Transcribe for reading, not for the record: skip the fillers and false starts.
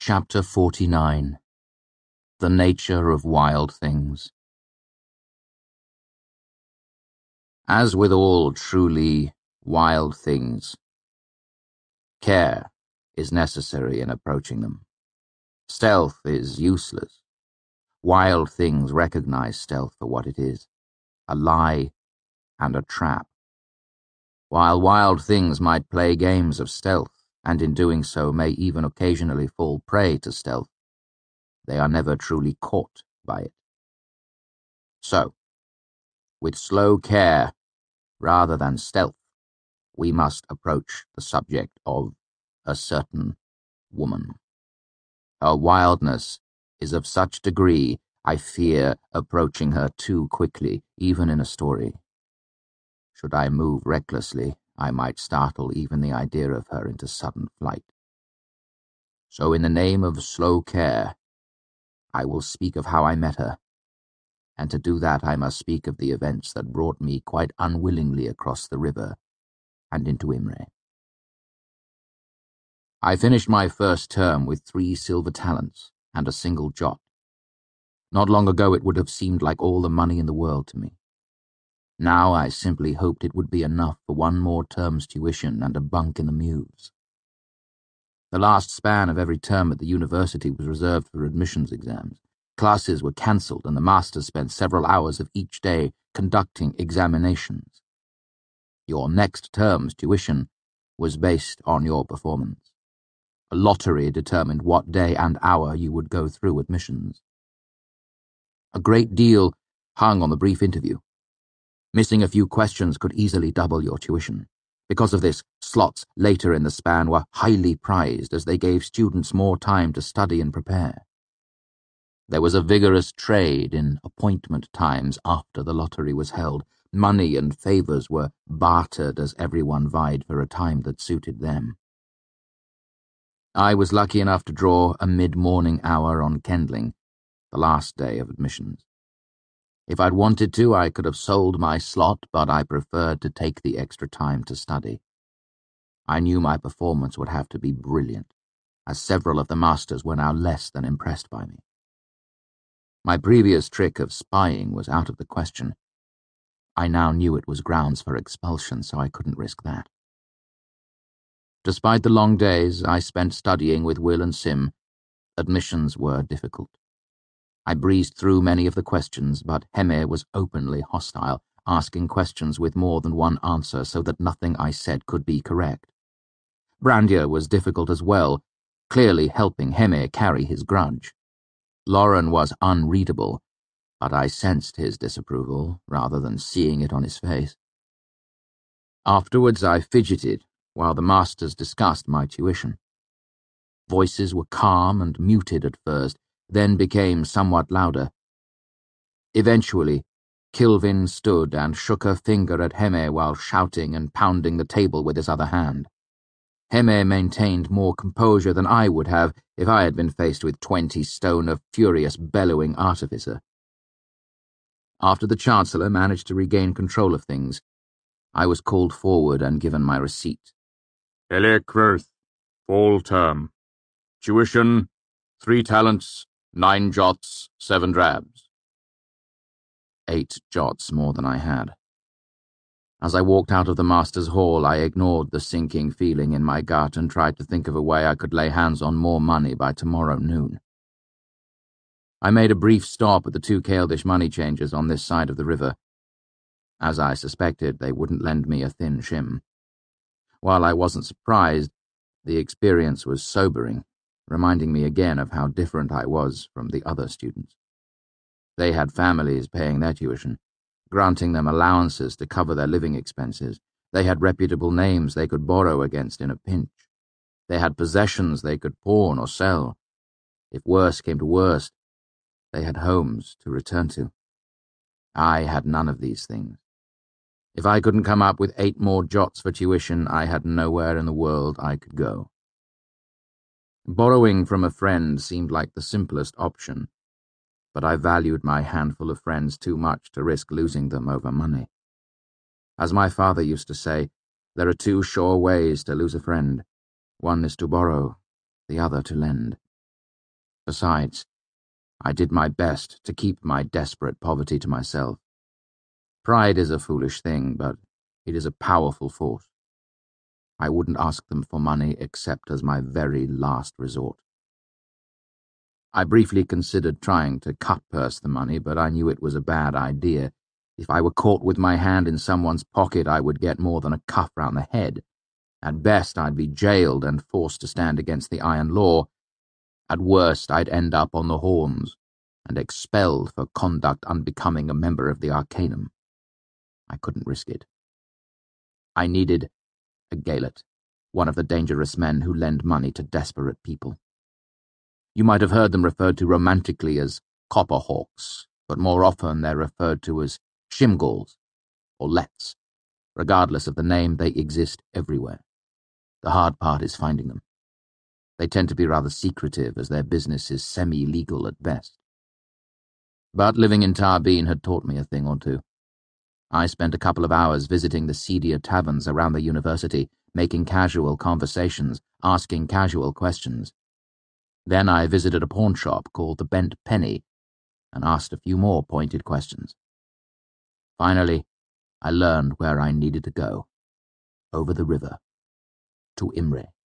Chapter 49. The Nature of Wild Things. As with all truly wild things, care is necessary in approaching them. Stealth is useless. Wild things recognize stealth for what it is, a lie and a trap. While wild things might play games of stealth, and in doing so may even occasionally fall prey to stealth, they are never truly caught by it. So, with slow care, rather than stealth, we must approach the subject of a certain woman. Her wildness is of such degree, I fear approaching her too quickly, even in a story. Should I move recklessly, I might startle even the idea of her into sudden flight. So in the name of slow care, I will speak of how I met her, and to do that I must speak of the events that brought me quite unwillingly across the river and into Imre. I finished my first term with 3 silver talents and a single jot. Not long ago it would have seemed like all the money in the world to me. Now I simply hoped it would be enough for 1 more term's tuition and a bunk in the Mews. The last span of every term at the university was reserved for admissions exams. Classes were cancelled and the masters spent several hours of each day conducting examinations. Your next term's tuition was based on your performance. A lottery determined what day and hour you would go through admissions. A great deal hung on the brief interview. Missing a few questions could easily double your tuition. Because of this, slots later in the span were highly prized as they gave students more time to study and prepare. There was a vigorous trade in appointment times after the lottery was held. Money and favours were bartered as everyone vied for a time that suited them. I was lucky enough to draw a mid-morning hour on Kendling, the last day of admissions. If I'd wanted to, I could have sold my slot, but I preferred to take the extra time to study. I knew my performance would have to be brilliant, as several of the masters were now less than impressed by me. My previous trick of spying was out of the question. I now knew it was grounds for expulsion, so I couldn't risk that. Despite the long days I spent studying with Will and Sim, admissions were difficult. I breezed through many of the questions, but Heme was openly hostile, asking questions with more than one answer so that nothing I said could be correct. Brandia was difficult as well, clearly helping Heme carry his grudge. Lauren was unreadable, but I sensed his disapproval rather than seeing it on his face. Afterwards I fidgeted while the masters discussed my tuition. Voices were calm and muted at first, then became somewhat louder. Eventually, Kilvin stood and shook her finger at Heme while shouting and pounding the table with his other hand. Heme maintained more composure than I would have if I had been faced with 20 stone of furious bellowing artificer. After the Chancellor managed to regain control of things, I was called forward and given my receipt. Elikworth, fall term. Tuition, 3 talents, 9 jots, 7 drabs. 8 jots more than I had. As I walked out of the master's hall, I ignored the sinking feeling in my gut and tried to think of a way I could lay hands on more money by tomorrow noon. I made a brief stop at the 2 Caeldish money changers on this side of the river. As I suspected, they wouldn't lend me a thin shim. While I wasn't surprised, the experience was sobering, reminding me again of how different I was from the other students. They had families paying their tuition, granting them allowances to cover their living expenses. They had reputable names they could borrow against in a pinch. They had possessions they could pawn or sell. If worse came to worst, they had homes to return to. I had none of these things. If I couldn't come up with 8 more jots for tuition, I had nowhere in the world I could go. Borrowing from a friend seemed like the simplest option, but I valued my handful of friends too much to risk losing them over money. As my father used to say, there are 2 sure ways to lose a friend. One is to borrow, the other to lend. Besides, I did my best to keep my desperate poverty to myself. Pride is a foolish thing, but it is a powerful force. I wouldn't ask them for money except as my very last resort. I briefly considered trying to cut-purse the money, but I knew it was a bad idea. If I were caught with my hand in someone's pocket, I would get more than a cuff round the head. At best, I'd be jailed and forced to stand against the iron law. At worst, I'd end up on the horns and expelled for conduct unbecoming a member of the Arcanum. I couldn't risk it. I needed a Gaelot, one of the dangerous men who lend money to desperate people. You might have heard them referred to romantically as copperhawks, but more often they're referred to as shimgalls or lets. Regardless of the name, they exist everywhere. The hard part is finding them. They tend to be rather secretive, as their business is semi-legal at best. But living in Tarbeen had taught me a thing or two. I spent a couple of hours visiting the seedier taverns around the university, making casual conversations, asking casual questions. Then I visited a pawn shop called the Bent Penny and asked a few more pointed questions. Finally, I learned where I needed to go, over the river, to Imre.